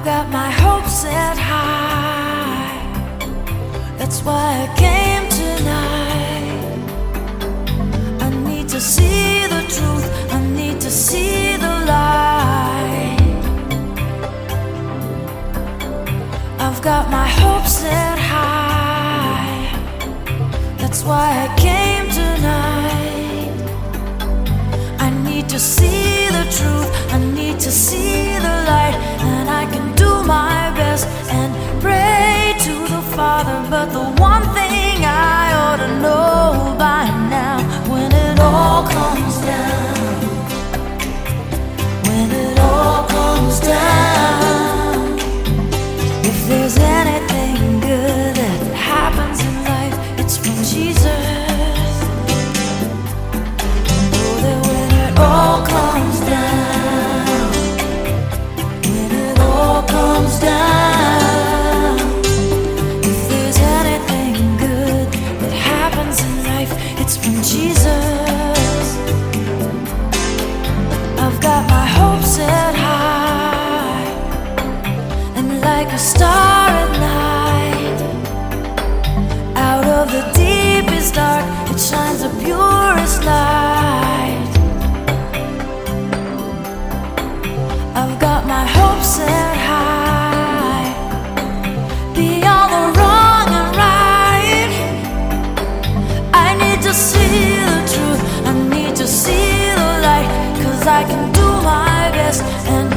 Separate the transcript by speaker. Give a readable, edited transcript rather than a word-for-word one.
Speaker 1: got my hopes set high. That's why I came tonight. I need to see the truth, I need to see the light. I've got my hopes set high. That's why I came tonight. I need to see the truth, I need to see the light. And I can do my best and pray to the Father, but the one thing I ought to know by now, when it all comes down, when it all comes down, if there's anything good that happens in life, it's from Jesus. Oh, that when it all comes down, when it all comes down, if there's anything good that happens in life, it's from Jesus. I've got my hopes set high, and like a star at night, out of the deepest dark, it shines the purest light. I've got my hopes set high, beyond the wrong and right. I need to see the truth, I need to see the light, 'cause I can do my best and